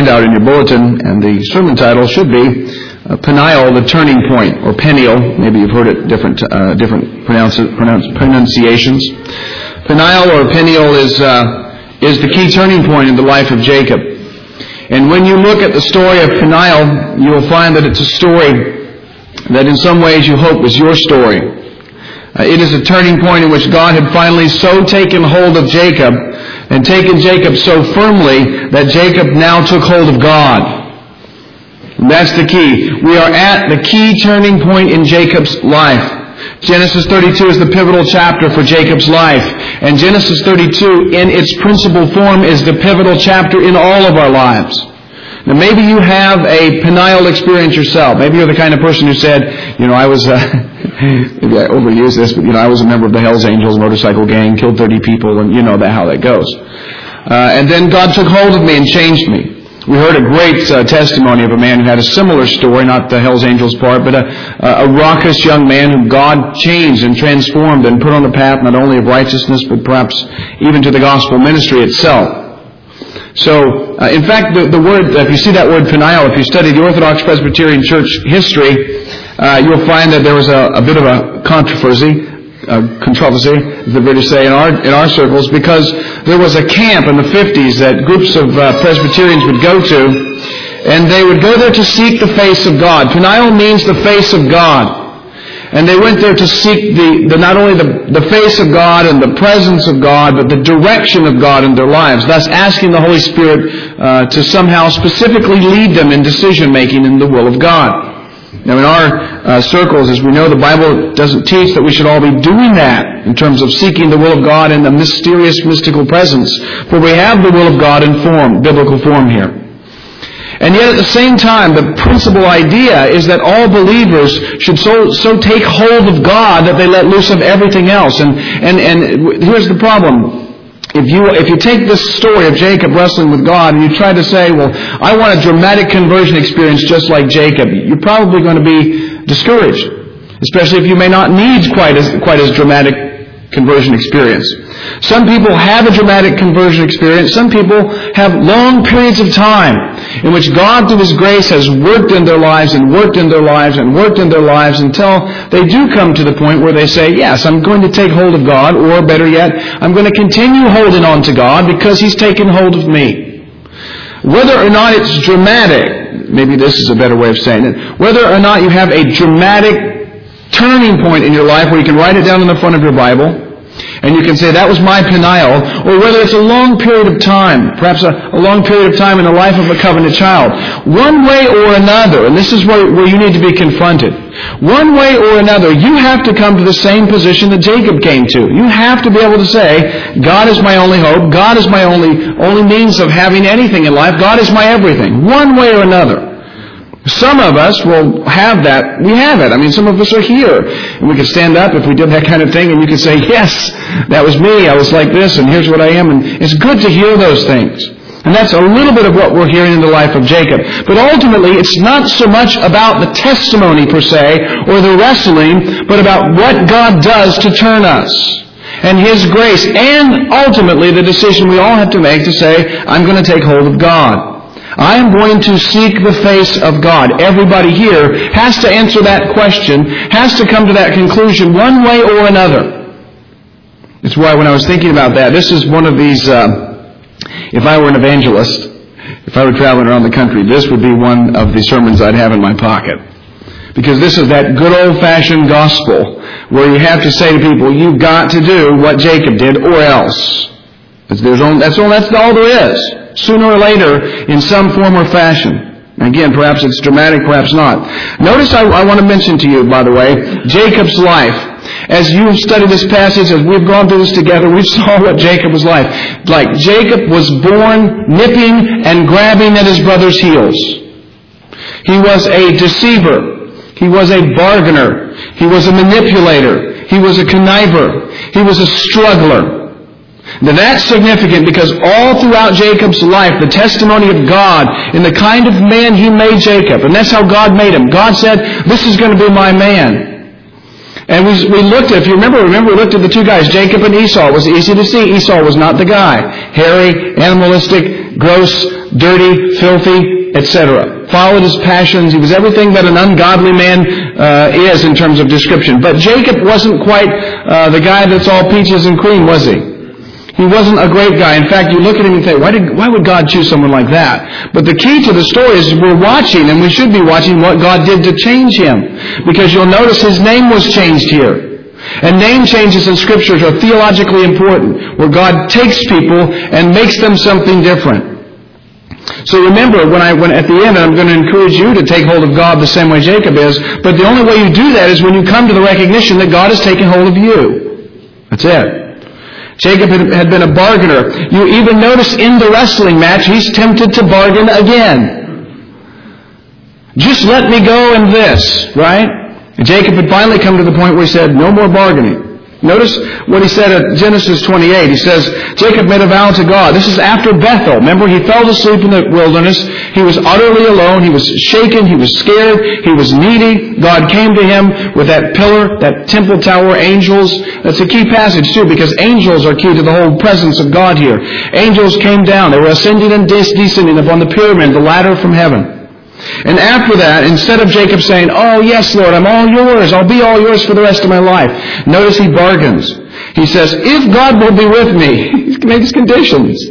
handout in your bulletin, and the sermon title should be Peniel, the Turning Point, or Peniel. Maybe you've heard it different pronunciations. Peniel or Peniel is the key turning point in the life of Jacob. And when you look at the story of Peniel, you will find that it's a story that in some ways you hope was your story. It is a turning point in which God had finally so taken hold of Jacob and taken Jacob so firmly that Jacob now took hold of God. And that's the key. We are at the key turning point in Jacob's life. Genesis 32 is the pivotal chapter for Jacob's life. And Genesis 32 in its principal form is the pivotal chapter in all of our lives. Now maybe you have a Peniel experience yourself. Maybe you're the kind of person who said, I was, maybe I overuse this, but I was a member of the Hells Angels motorcycle gang, killed 30 people, and you know how that goes. And then God took hold of me and changed me. We heard a great testimony of a man who had a similar story, not the Hells Angels part, but a raucous young man whom God changed and transformed and put on the path not only of righteousness, but perhaps even to the gospel ministry itself. So, in fact, the word, if you see that word Peniel, if you study the Orthodox Presbyterian Church history, you'll find that there was a bit of a controversy, as the British say, in our circles, because there was a camp in the 50s that groups of Presbyterians would go to, and they would go there to seek the face of God. Peniel means the face of God. And they went there to seek not only the face of God and the presence of God, but the direction of God in their lives, thus asking the Holy Spirit to somehow specifically lead them in decision-making in the will of God. Now, in our circles, as we know, the Bible doesn't teach that we should all be doing that in terms of seeking the will of God in the mysterious, mystical presence. For we have the will of God in form, biblical form here. And yet at the same time, the principal idea is that all believers should so take hold of God that they let loose of everything else. And here's the problem. If you take this story of Jacob wrestling with God and you try to say, well, I want a dramatic conversion experience just like Jacob, you're probably going to be discouraged. Especially if you may not need quite as dramatic conversion experience. Some people have a dramatic conversion experience. Some people have long periods of time in which God, through His grace, has worked in their lives and worked in their lives and worked in their lives until they do come to the point where they say, yes, I'm going to take hold of God, or better yet, I'm going to continue holding on to God because He's taken hold of me. Whether or not it's dramatic, maybe this is a better way of saying it, whether or not you have a dramatic turning point in your life where you can write it down in the front of your Bible, and you can say, that was my Peniel, or whether it's a long period of time, perhaps a long period of time in the life of a covenant child. One way or another, and this is where you need to be confronted, one way or another, you have to come to the same position that Jacob came to. You have to be able to say, God is my only hope, God is my only means of having anything in life, God is my everything, one way or another. Some of us will have that. We have it. I mean, some of us are here. And we could stand up if we did that kind of thing and you could say, yes, that was me. I was like this and here's what I am. And it's good to hear those things. And that's a little bit of what we're hearing in the life of Jacob. But ultimately, it's not so much about the testimony per se or the wrestling, but about what God does to turn us. And His grace. And ultimately, the decision we all have to make to say, I'm going to take hold of God. I am going to seek the face of God. Everybody here has to answer that question, has to come to that conclusion one way or another. It's why when I was thinking about that, this is one of these, if I were an evangelist, if I were traveling around the country, this would be one of the sermons I'd have in my pocket. Because this is that good old-fashioned gospel where you have to say to people, you've got to do what Jacob did or else. That's all there is. Sooner or later, in some form or fashion. Again, perhaps it's dramatic, perhaps not. Notice I want to mention to you, by the way, Jacob's life. As you've studied this passage, as we've gone through this together, we saw what Jacob was like. Like, Jacob was born nipping and grabbing at his brother's heels. He was a deceiver. He was a bargainer. He was a manipulator. He was a conniver. He was a struggler. Now that's significant because all throughout Jacob's life, the testimony of God in the kind of man He made Jacob, and that's how God made him. God said, this is going to be my man. And we looked at, if you remember, we looked at the two guys, Jacob and Esau. It was easy to see Esau was not the guy. Hairy, animalistic, gross, dirty, filthy, etc. Followed his passions. He was everything that an ungodly man is in terms of description. But Jacob wasn't quite the guy that's all peaches and cream, was he? He wasn't a great guy. In fact, you look at him and think, why would God choose someone like that? But the key to the story is we're watching, and we should be watching what God did to change him. Because you'll notice his name was changed here. And name changes in Scriptures are theologically important, where God takes people and makes them something different. So remember, when at the end, I'm going to encourage you to take hold of God the same way Jacob is, but the only way you do that is when you come to the recognition that God has taken hold of you. That's it. Jacob had been a bargainer. You even notice in the wrestling match, he's tempted to bargain again. Just let me go in this, right? And Jacob had finally come to the point where he said, no more bargaining. Notice what he said at Genesis 28. He says, Jacob made a vow to God. This is after Bethel. Remember, he fell asleep in the wilderness. He was utterly alone. He was shaken. He was scared. He was needy. God came to him with that pillar, that temple tower, angels. That's a key passage, too, because angels are key to the whole presence of God here. Angels came down. They were ascending and descending upon the pyramid, the ladder from heaven. And after that, instead of Jacob saying, oh, yes, Lord, I'm all yours. I'll be all yours for the rest of my life. Notice he bargains. He says, if God will be with me, he makes conditions.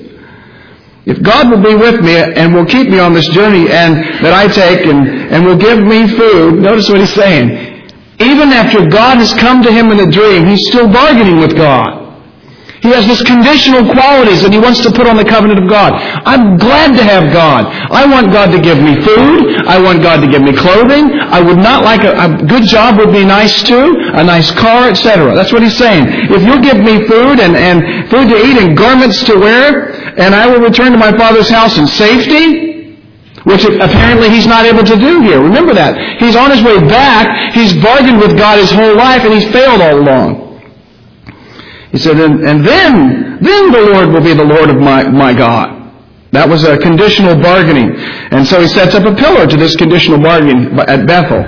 If God will be with me and will keep me on this journey and that I take and will give me food, notice what he's saying. Even after God has come to him in a dream, he's still bargaining with God. He has this conditional qualities that he wants to put on the covenant of God. I'm glad to have God. I want God to give me food. I want God to give me clothing. I would not like a good job would be nice too. A nice car, etc. That's what he's saying. If you'll give me food and food to eat and garments to wear, and I will return to my father's house in safety, which apparently he's not able to do here. Remember that. He's on his way back. He's bargained with God his whole life, and he's failed all along. He said, and then the Lord will be the Lord of my God. That was a conditional bargaining. And so he sets up a pillar to this conditional bargaining at Bethel.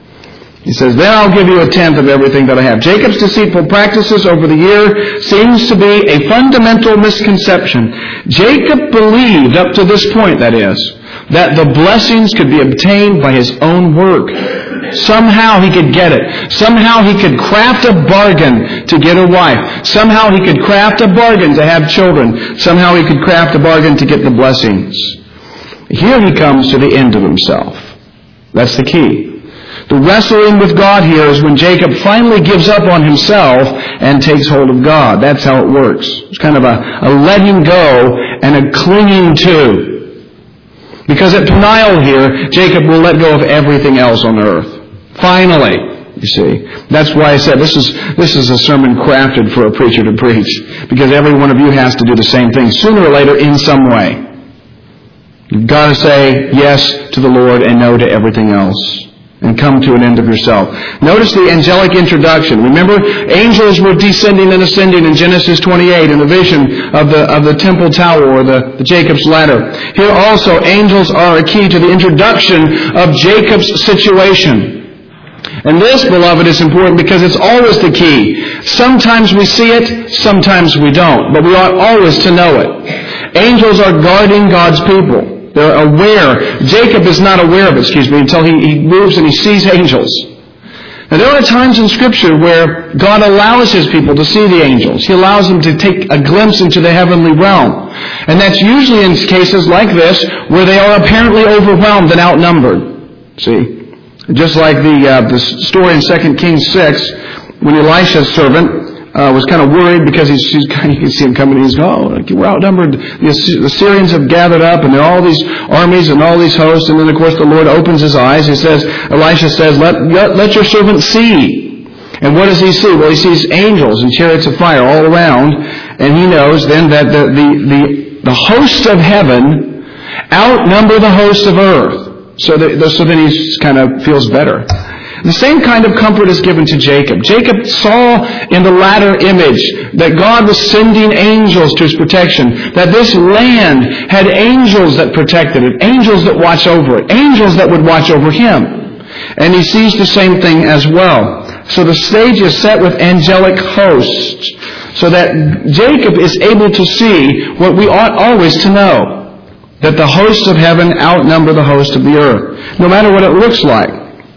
He says, then I'll give you a tenth of everything that I have. Jacob's deceitful practices over the year seems to be a fundamental misconception. Jacob believed, up to this point that is, that the blessings could be obtained by his own work. Somehow he could get it. Somehow he could craft a bargain to get a wife. Somehow he could craft a bargain to have children. Somehow he could craft a bargain to get the blessings. Here he comes to the end of himself. That's the key. The wrestling with God here is when Jacob finally gives up on himself and takes hold of God. That's how it works. It's kind of a letting go and a clinging to. Because at Peniel here, Jacob will let go of everything else on earth. Finally, you see. That's why I said this is a sermon crafted for a preacher to preach. Because every one of you has to do the same thing sooner or later in some way. You've got to say yes to the Lord and no to everything else. And come to an end of yourself. Notice the angelic introduction. Remember, angels were descending and ascending in Genesis 28 in the vision of the temple tower or the Jacob's ladder. Here also, angels are a key to the introduction of Jacob's situation. And this, beloved, is important because it's always the key. Sometimes we see it, sometimes we don't. But we ought always to know it. Angels are guarding God's people. They're aware. Jacob is not aware of it, until he moves and he sees angels. Now, there are times in Scripture where God allows His people to see the angels. He allows them to take a glimpse into the heavenly realm. And that's usually in cases like this where they are apparently overwhelmed and outnumbered. See? Just like the story in 2 Kings 6 when Elisha's servant was kind of worried because he could see him coming and he's going, we're outnumbered. The Syrians have gathered up and there are all these armies and all these hosts. And then, of course, the Lord opens his eyes. Elisha says, let your servant see. And what does he see? Well, he sees angels and chariots of fire all around. And he knows then that the hosts of heaven outnumber the hosts of earth. So then he kind of feels better. The same kind of comfort is given to Jacob. Jacob saw in the latter image that God was sending angels to his protection, that this land had angels that protected it, angels that watch over it, angels that would watch over him. And he sees the same thing as well. So the stage is set with angelic hosts, so that Jacob is able to see what we ought always to know, that the hosts of heaven outnumber the hosts of the earth, no matter what it looks like.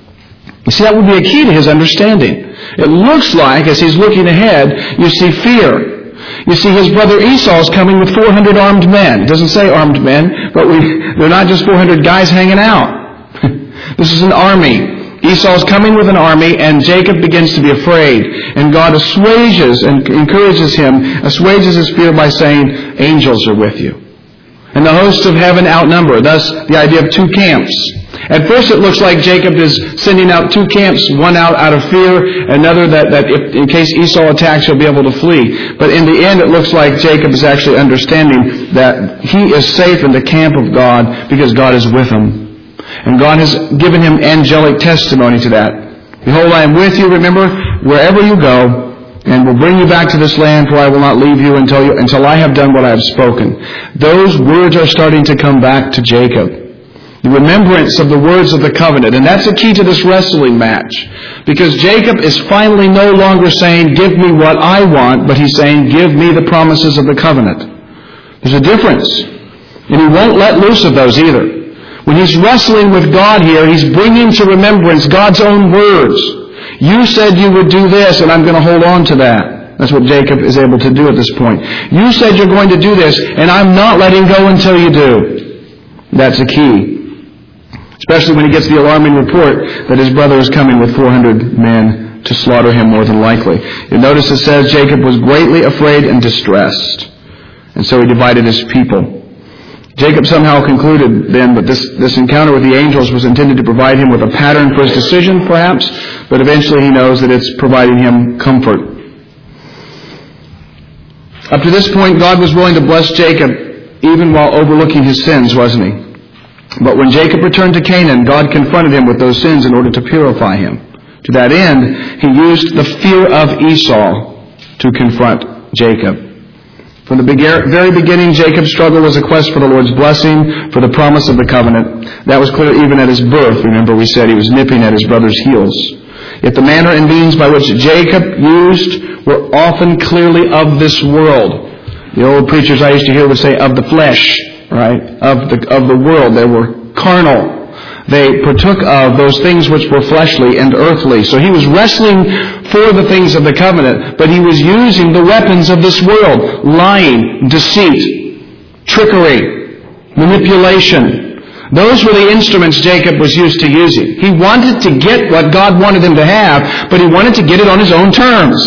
You see, that would be a key to his understanding. It looks like, as he's looking ahead, you see fear. You see his brother Esau's coming with 400 armed men. It doesn't say armed men, but they're not just 400 guys hanging out. This is an army. Esau's coming with an army, and Jacob begins to be afraid. And God assuages and encourages him, assuages his fear by saying, angels are with you. And the hosts of heaven outnumber. Thus, the idea of two camps. At first it looks like Jacob is sending out two camps, one out of fear, another that if, in case Esau attacks, he'll be able to flee. But in the end, it looks like Jacob is actually understanding that he is safe in the camp of God because God is with him. And God has given him angelic testimony to that. Behold, I am with you, remember, wherever you go, and will bring you back to this land, for I will not leave you until I have done what I have spoken. Those words are starting to come back to Jacob. The remembrance of the words of the covenant. And that's the key to this wrestling match. Because Jacob is finally no longer saying, give me what I want, but he's saying, give me the promises of the covenant. There's a difference. And he won't let loose of those either. When he's wrestling with God here, he's bringing to remembrance God's own words. You said you would do this, and I'm going to hold on to that. That's what Jacob is able to do at this point. You said you're going to do this, and I'm not letting go until you do. That's a key. Especially when he gets the alarming report that his brother is coming with 400 men to slaughter him more than likely. You notice it says Jacob was greatly afraid and distressed. And so he divided his people. Jacob somehow concluded then that this encounter with the angels was intended to provide him with a pattern for his decision, perhaps, but eventually he knows that it's providing him comfort. Up to this point, God was willing to bless Jacob even while overlooking his sins, wasn't he? But when Jacob returned to Canaan, God confronted him with those sins in order to purify him. To that end, he used the fear of Esau to confront Jacob. From the very beginning, Jacob's struggle was a quest for the Lord's blessing, for the promise of the covenant. That was clear even at his birth. Remember, we said he was nipping at his brother's heels. Yet the manner and means by which Jacob used were often clearly of this world. The old preachers I used to hear would say, of the flesh, right? Of the world. They were carnal. They partook of those things which were fleshly and earthly. So he was wrestling for the things of the covenant, but he was using the weapons of this world. Lying, deceit, trickery, manipulation. Those were the instruments Jacob was used to using. He wanted to get what God wanted him to have, but he wanted to get it on his own terms.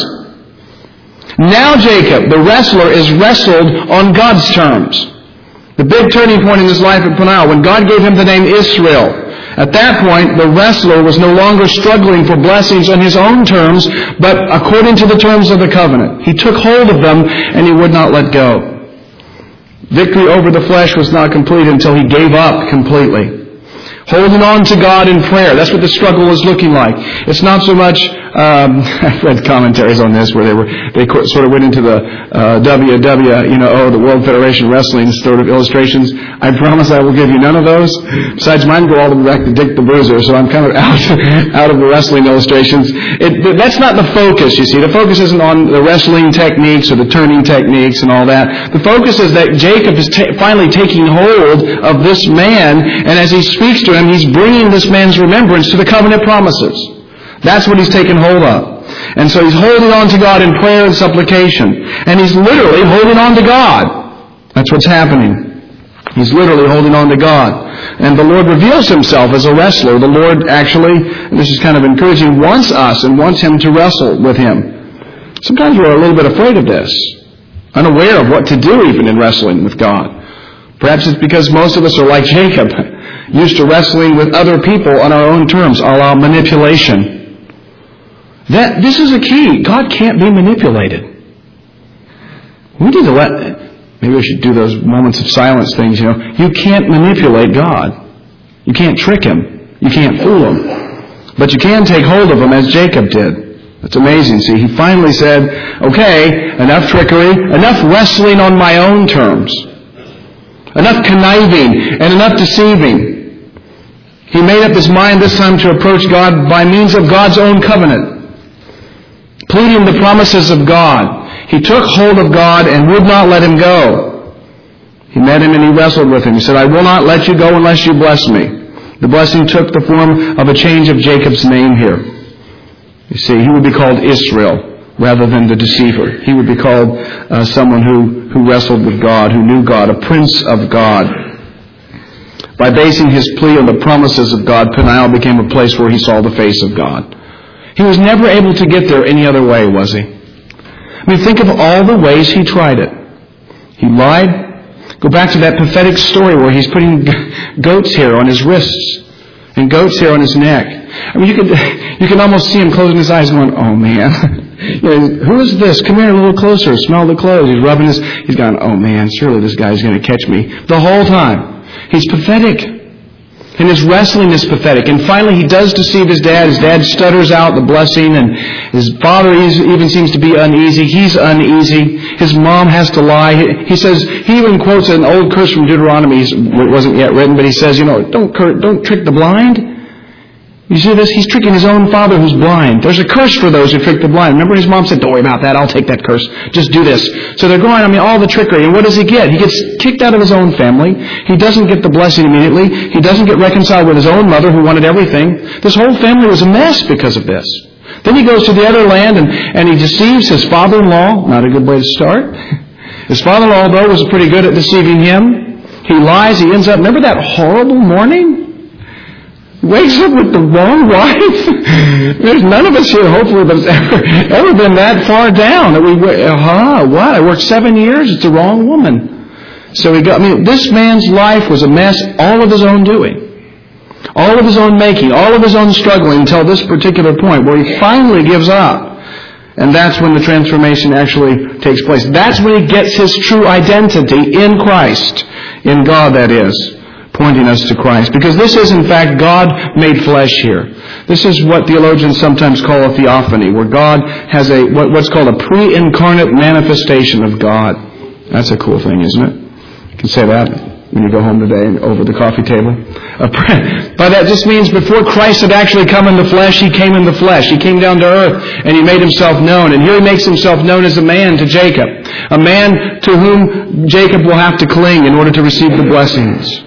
Now Jacob, the wrestler, is wrestled on God's terms. The big turning point in his life at Peniel, when God gave him the name Israel. At that point, the wrestler was no longer struggling for blessings on his own terms, but according to the terms of the covenant. He took hold of them, and he would not let go. Victory over the flesh was not complete until he gave up completely. Holding on to God in prayer. That's what the struggle was looking like. It's not so much, I've read commentaries on this where they sort of went into the the World Federation of Wrestling sort of illustrations. I promise I will give you none of those. Besides, mine go all the way back to Dick the Bruiser, so I'm kind of out of the wrestling illustrations. That's not the focus, you see. The focus isn't on the wrestling techniques or the turning techniques and all that. The focus is that Jacob is finally taking hold of this man, and as he speaks to him, he's bringing this man's remembrance to the covenant promises. That's what he's taken hold of. And so he's holding on to God in prayer and supplication. And he's literally holding on to God. That's what's happening. He's literally holding on to God. And the Lord reveals himself as a wrestler. The Lord actually, and this is kind of encouraging, wants us and wants him to wrestle with him. Sometimes we're a little bit afraid of this. Unaware of what to do even in wrestling with God. Perhaps it's because most of us are like Jacob, used to wrestling with other people on our own terms, a la manipulation. This is a key. God can't be manipulated. We need to maybe we should do those moments of silence things, You can't manipulate God. You can't trick him. You can't fool him. But you can take hold of him as Jacob did. It's amazing. See, he finally said, okay, enough trickery, enough wrestling on my own terms. Enough conniving and enough deceiving. He made up his mind this time to approach God by means of God's own covenant. pleading the promises of God. He took hold of God and would not let him go. He met him and he wrestled with him. He said, I will not let you go unless you bless me. The blessing took the form of a change of Jacob's name here. You see, he would be called Israel rather than the deceiver. He would be called someone who wrestled with God, who knew God, a prince of God. By basing his plea on the promises of God, Peniel became a place where he saw the face of God. He was never able to get there any other way, was he? I mean, think of all the ways he tried it. He lied. Go back to that pathetic story where he's putting goat's hair on his wrists and goat's hair on his neck. I mean, you can almost see him closing his eyes going, oh man, who is this? Come here a little closer. Smell the clothes. He's rubbing he's going, oh man, surely this guy's going to catch me. The whole time. He's pathetic. And his wrestling is pathetic. And finally he does deceive his dad. His dad stutters out the blessing, and his father even seems to be uneasy. He's uneasy. His mom has to lie. He says, he even quotes an old curse from Deuteronomy. It wasn't yet written, but he says, don't trick the blind. You see this? He's tricking his own father who's blind. There's a curse for those who trick the blind. Remember his mom said, don't worry about that. I'll take that curse. Just do this. So they're going, all the trickery. And what does he get? He gets kicked out of his own family. He doesn't get the blessing immediately. He doesn't get reconciled with his own mother who wanted everything. This whole family was a mess because of this. Then he goes to the other land and he deceives his father-in-law. Not a good way to start. His father-in-law, though, was pretty good at deceiving him. He lies. He ends up, remember that horrible morning? Wakes up with the wrong wife. There's none of us here, hopefully, that's ever been that far down. That what? I worked 7 years. It's the wrong woman. So this man's life was a mess, all of his own doing, all of his own making, all of his own struggling until this particular point where he finally gives up. And that's when the transformation actually takes place. That's when he gets his true identity in Christ, in God, that is. Pointing us to Christ. Because this is, in fact, God made flesh here. This is what theologians sometimes call a theophany, where God has what's called a pre-incarnate manifestation of God. That's a cool thing, isn't it? You can say that when you go home today and over the coffee table. But that just means before Christ had actually come in the flesh, he came in the flesh. He came down to earth and he made himself known. And here he makes himself known as a man to Jacob. A man to whom Jacob will have to cling in order to receive the blessings.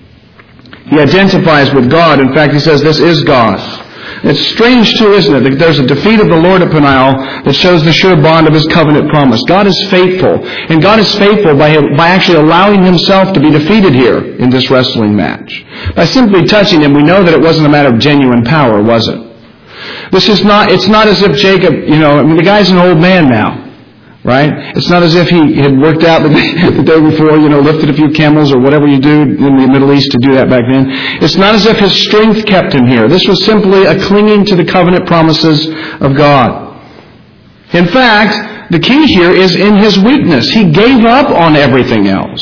He identifies with God. In fact, he says, this is God. It's strange, too, isn't it, that there's a defeat of the Lord at Peniel that shows the sure bond of his covenant promise. God is faithful. And God is faithful by actually allowing himself to be defeated here in this wrestling match. By simply touching him, we know that it wasn't a matter of genuine power, was it? It's not as if Jacob, the guy's an old man now. Right? It's not as if he had worked out the day before, lifted a few camels or whatever you do in the Middle East to do that back then. It's not as if his strength kept him here. This was simply a clinging to the covenant promises of God. In fact, the key here is in his weakness. He gave up on everything else.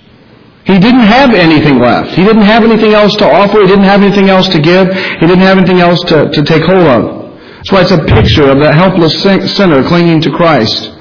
He didn't have anything left. He didn't have anything else to offer. He didn't have anything else to give. He didn't have anything else to take hold of. That's why it's a picture of the helpless sinner clinging to Christ.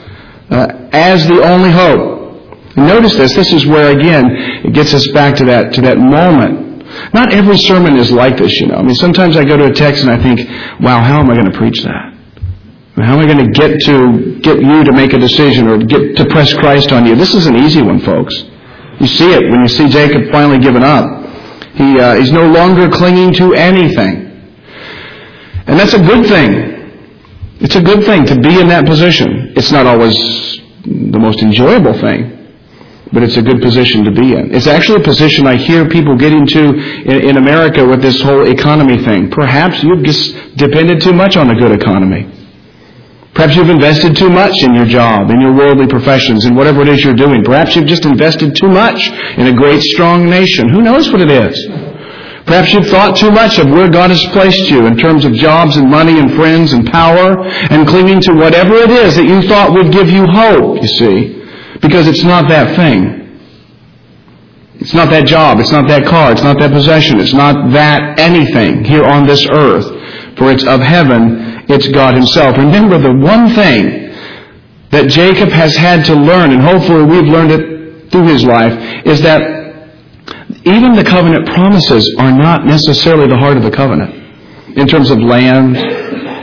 As the only hope. And notice this. This is where, again, it gets us back to that moment. Not every sermon is like this, sometimes I go to a text and I think, wow, how am I going to preach that? How am I going to get you to make a decision or get to press Christ on you? This is an easy one, folks. You see it when you see Jacob finally giving up. He's no longer clinging to anything. And that's a good thing. It's a good thing to be in that position. It's not always the most enjoyable thing, but it's a good position to be in. It's actually a position I hear people get into in America with this whole economy thing. Perhaps you've just depended too much on a good economy. Perhaps you've invested too much in your job, in your worldly professions, in whatever it is you're doing. Perhaps you've just invested too much in a great, strong nation. Who knows what it is? Perhaps you've thought too much of where God has placed you in terms of jobs and money and friends and power and clinging to whatever it is that you thought would give you hope, you see. Because it's not that thing. It's not that job. It's not that car. It's not that possession. It's not that anything here on this earth. For it's of heaven. It's God himself. Remember, the one thing that Jacob has had to learn, and hopefully we've learned it through his life, is that even the covenant promises are not necessarily the heart of the covenant in terms of land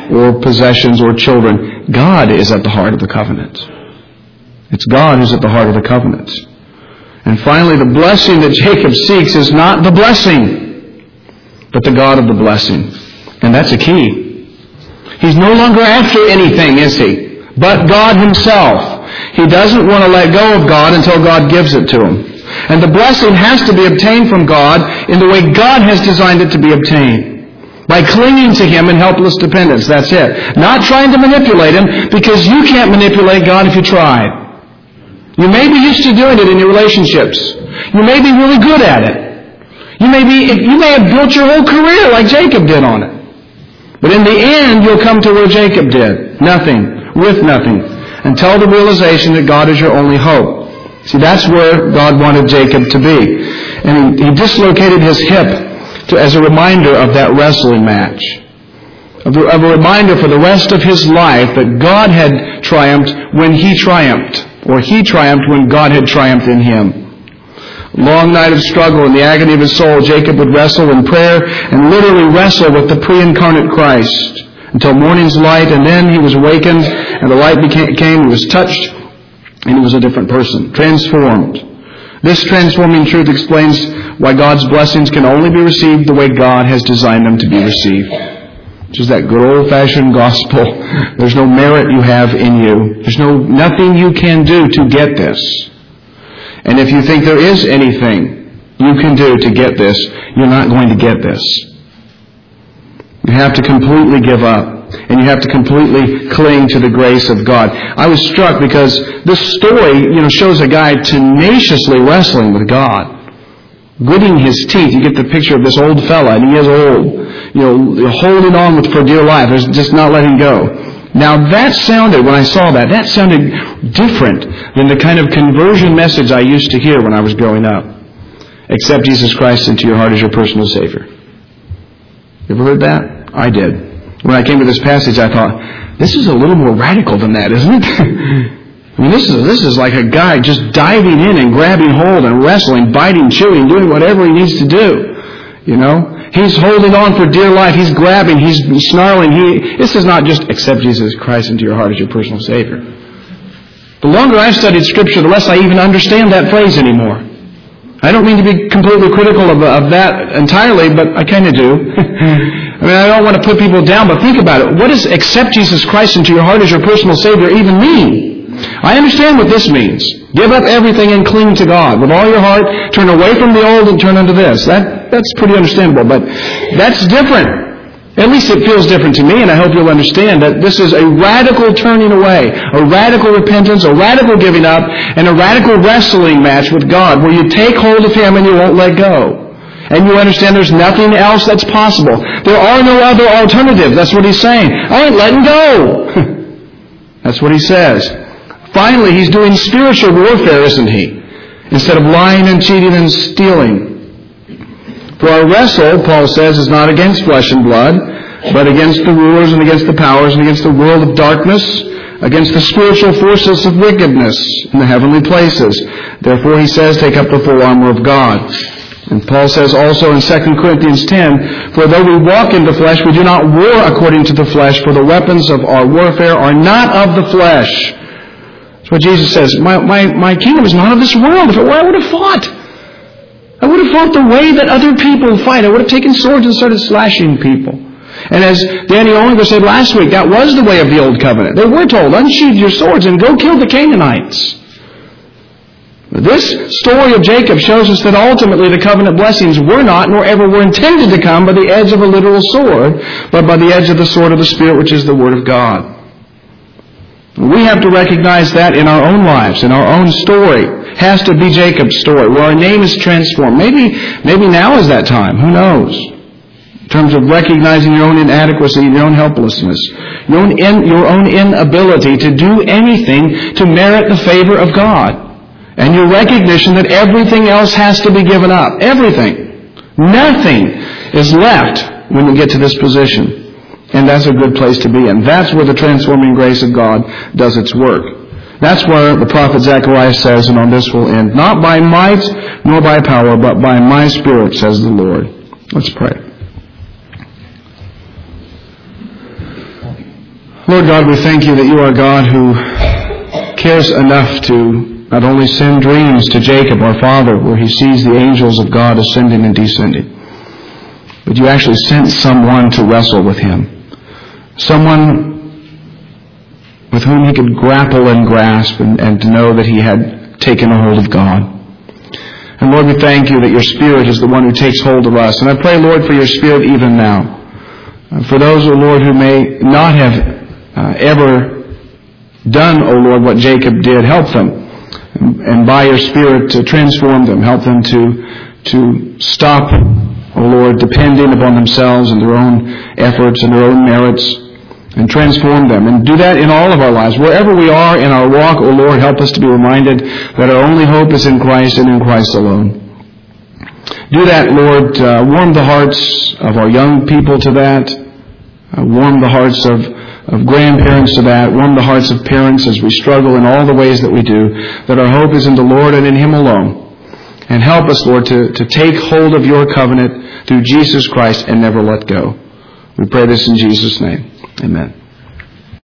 or possessions or children. God is at the heart of the covenant. It's God who's at the heart of the covenant. And finally, the blessing that Jacob seeks is not the blessing, but the God of the blessing. And that's a key. He's no longer after anything, is he? But God himself. He doesn't want to let go of God until God gives it to him. And the blessing has to be obtained from God in the way God has designed it to be obtained. By clinging to him in helpless dependence. That's it. Not trying to manipulate him, because you can't manipulate God if you tried. You may be used to doing it in your relationships. You may be really good at it. You may have built your whole career like Jacob did on it. But in the end, you'll come to where Jacob did. Nothing. With nothing. Until the realization that God is your only hope. See, that's where God wanted Jacob to be. And he dislocated his hip as a reminder of that wrestling match. Of a reminder for the rest of his life that God had triumphed when he triumphed. Or he triumphed when God had triumphed in him. Long night of struggle in the agony of his soul, Jacob would wrestle in prayer and literally wrestle with the pre-incarnate Christ until morning's light, and then he was awakened and the light came, he was touched, and he was a different person, transformed. This transforming truth explains why God's blessings can only be received the way God has designed them to be received. Which is that good old-fashioned gospel. There's no merit you have in you. There's nothing you can do to get this. And if you think there is anything you can do to get this, you're not going to get this. You have to completely give up. And you have to completely cling to the grace of God. I was struck because this story, shows a guy tenaciously wrestling with God. Gritting his teeth. You get the picture of this old fella, and he is old. Holding on for dear life. There's just not letting go. Now that sounded, when I saw that sounded different than the kind of conversion message I used to hear when I was growing up. Accept Jesus Christ into your heart as your personal Savior. You ever heard that? I did. When I came to this passage, I thought, this is a little more radical than that, isn't it? I mean, this is like a guy just diving in and grabbing hold and wrestling, biting, chewing, doing whatever he needs to do. He's holding on for dear life. He's grabbing. He's snarling. This is not just accept Jesus Christ into your heart as your personal Savior. The longer I've studied Scripture, the less I even understand that phrase anymore. I don't mean to be completely critical of that entirely, but I kind of do. I don't want to put people down, but think about it. What does accept Jesus Christ into your heart as your personal Savior even mean? I understand what this means. Give up everything and cling to God. With all your heart, turn away from the old and turn unto this. That's pretty understandable, but that's different. At least it feels different to me, and I hope you'll understand that this is a radical turning away, a radical repentance, a radical giving up, and a radical wrestling match with God, where you take hold of Him and you won't let go. And you understand there's nothing else that's possible. There are no other alternatives. That's what He's saying. I ain't letting go. That's what He says. Finally, He's doing spiritual warfare, isn't He? Instead of lying and cheating and stealing. For our wrestle, Paul says, is not against flesh and blood, but against the rulers and against the powers and against the world of darkness, against the spiritual forces of wickedness in the heavenly places. Therefore, he says, take up the full armor of God. And Paul says also in 2 Corinthians 10, for though we walk in the flesh, we do not war according to the flesh, for the weapons of our warfare are not of the flesh. That's what Jesus says. My kingdom is not of this world. If it were, I would have fought. I would have fought the way that other people fight. I would have taken swords and started slashing people. And as Danny Olinger said last week, that was the way of the Old Covenant. They were told, unsheathe your swords and go kill the Canaanites. This story of Jacob shows us that ultimately the covenant blessings were not, nor ever were intended to come by the edge of a literal sword, but by the edge of the sword of the Spirit, which is the Word of God. We have to recognize that in our own lives, in our own story. It has to be Jacob's story, where our name is transformed. Maybe now is that time. Who knows? In terms of recognizing your own inadequacy, your own helplessness, your own inability to do anything to merit the favor of God. And your recognition that everything else has to be given up. Everything. Nothing is left when you get to this position. And that's a good place to be in. That's where the transforming grace of God does its work. That's where the prophet Zechariah says, and on this will end, not by might nor by power, but by my Spirit, says the Lord. Let's pray. Lord God, we thank you that you are a God who cares enough to not only send dreams to Jacob, our father, where he sees the angels of God ascending and descending, but you actually sent someone to wrestle with him. Someone with whom he could grapple and grasp and to know that he had taken a hold of God. And Lord, we thank you that your Spirit is the one who takes hold of us. And I pray, Lord, for your Spirit even now. For those, O Lord, who may not have ever done, O Lord, what Jacob did, help them. And by your Spirit to transform them. Help them to stop, O Lord, depending upon themselves and their own efforts and their own merits, and transform them. And do that in all of our lives. Wherever we are in our walk, O Lord, help us to be reminded that our only hope is in Christ and in Christ alone. Do that, Lord. Warm the hearts of our young people to that. Warm the hearts of grandparents to that. Warm the hearts of parents as we struggle in all the ways that we do, that our hope is in the Lord and in Him alone. And help us, Lord, to take hold of your covenant through Jesus Christ and never let go. We pray this in Jesus' name. Amen.